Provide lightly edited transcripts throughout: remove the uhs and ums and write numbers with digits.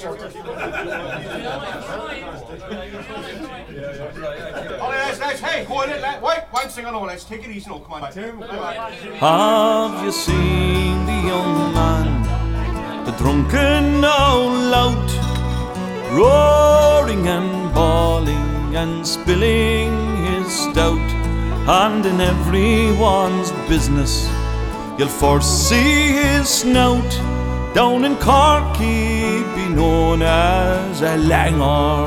Lads, hey, go on in, lad. Wait, sing on all, let's take it easy now, come on. Have you seen the young man, the drunken old lout, roaring and bawling and spilling his stout, and in everyone's business you'll first see his snout. Down in Cork he'd be known as a langer.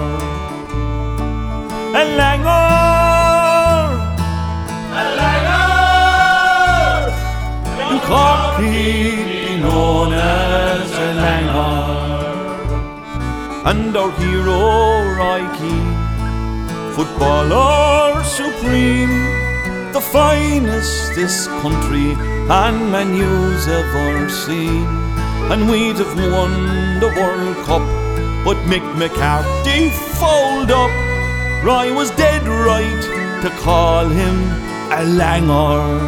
A langer, a langer. In Cork he'd be known as a langer. And our hero Roy Keane, footballer supreme, the finest this country and Manu's ever seen. And we'd have won the World Cup, but Mick McCarthy fouled up. Roy was dead right to call him a langer.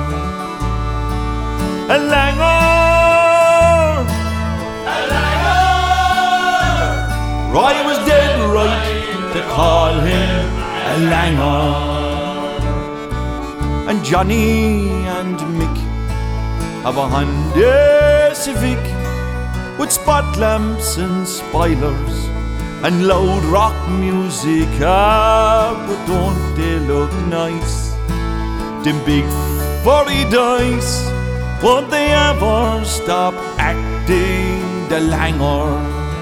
A langer, a langer. Roy was dead right to call him a langer. And Johnny and Mick have a Honda Civic with spot lamps and spoilers and loud rock music, but don't they look nice? Them big furry dice, won't they ever stop acting the langer?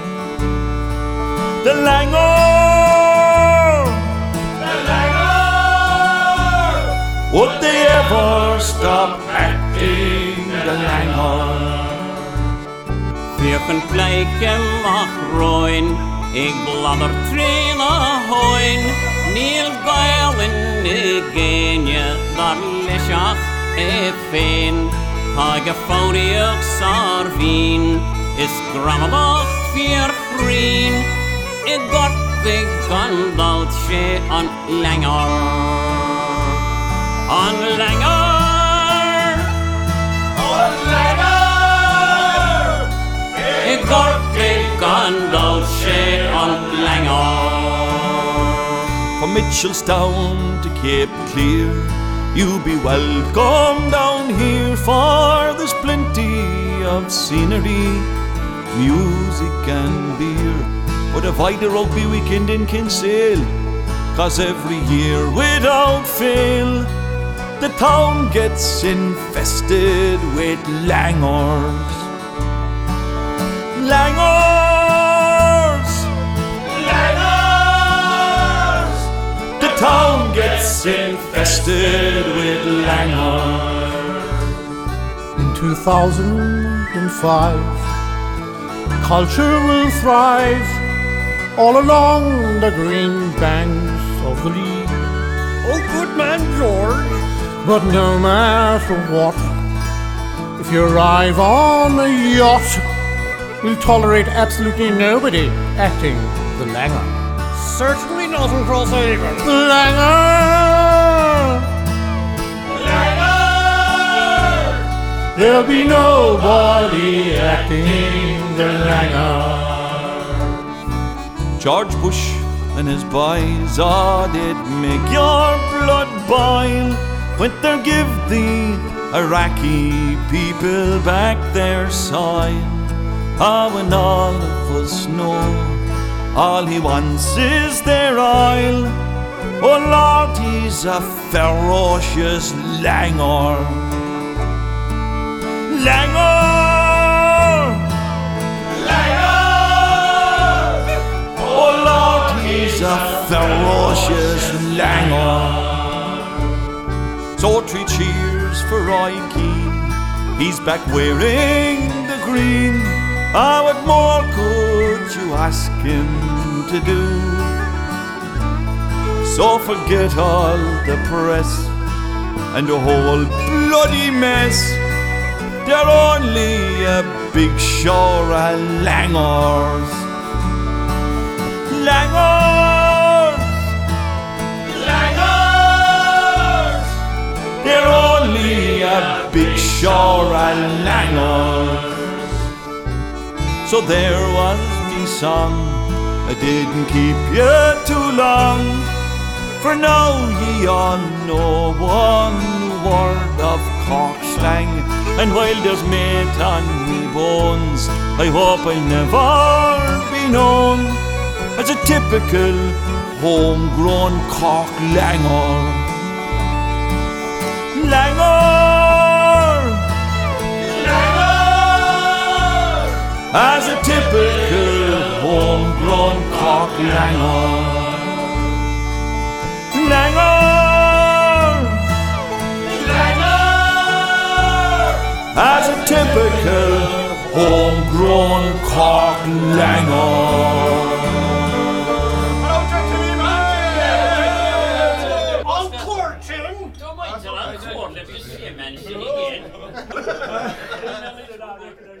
The langer, the langer. Won't they ever stop acting the langer? Fyrken pleiken ach roin, ik bladder trena hoin, Neil gailen genje, dar leshach e fein, Hage faudiach sarvin, is gramabach vier green, ik got the gandalt she on langer. On langer, on langer. Ik got the gandalt she on langer. From Mitchelstown to Cape Clear, you'll be welcome down here, for there's plenty of scenery, music and beer. But avoid a rugby weekend in Kinsale, 'cause every year without fail the town gets infested with langers. Langers, langers. The town gets infested with langers. In 2005, culture will thrive all along the green banks of the Lee. Oh, good man, George. But no matter what, if you arrive on a yacht, we'll tolerate absolutely nobody acting the langer. Certainly not in Crosshaven. The langer! Langer! There'll be nobody acting the langer. George Bush and his boys, oh, they'd make your blood boil when they give the Iraqi people back their soil. Oh, and all of us know all he wants is their oil. Oh Lord, he's a ferocious langer. Langer! Langer! Oh Lord, he's a ferocious langer. So 3 cheers for Roy Keane, he's back wearing the green. Ah, what more could you ask him to do? So forget all the press and the whole bloody mess. They're only a big show of langers. Langers! Langers! They're only a big show of langers. So there was me me song. I didn't keep you too long, for now ye all know one word of Cork slang. And while there's meat on me bones, I hope I'll never be known as a typical homegrown Cork langer. Langer, langer, as a typical homegrown Cork langer. Langer, langer, as a typical homegrown Cork langer. Don't mind till I'm cold, let me see a man sitting in.